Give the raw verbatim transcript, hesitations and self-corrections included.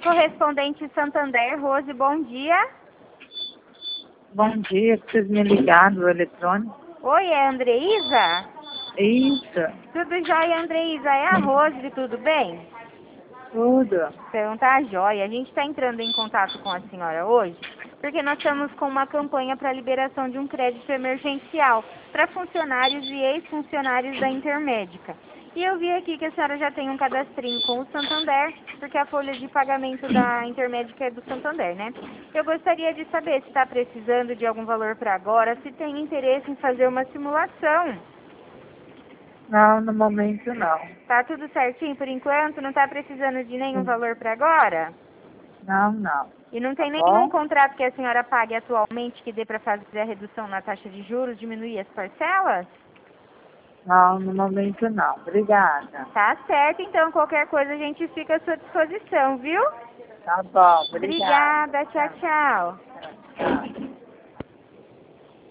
correspondente Santander, Rose, bom dia. Bom dia, preciso me ligar no eletrônico. Oi, é a Andreísa? Isso, Tudo jóia, Andreísa? É a Rose, tudo bem? tudo. Então tá jóia. A gente está entrando em contato com a senhora hoje porque nós estamos com uma campanha para liberação de um crédito emergencial para funcionários e ex-funcionários da Intermédica. E eu vi aqui que a senhora já tem um cadastrinho com o Santander, porque a folha de pagamento da Intermédica é do Santander, né? Eu gostaria de saber se está precisando de algum valor para agora, se tem interesse em fazer uma simulação. Não, no momento não. Tá tudo certinho por enquanto? Não está precisando de nenhum valor para agora? Não, não. E não Tá tem nenhum bom? contrato que a senhora pague atualmente que dê para fazer a redução na taxa de juros, diminuir as parcelas? Não, no momento não. Obrigada. Tá certo, então qualquer coisa a gente fica à sua disposição, viu? Tá bom, obrigada. Obrigada, tchau, tchau. Tchau.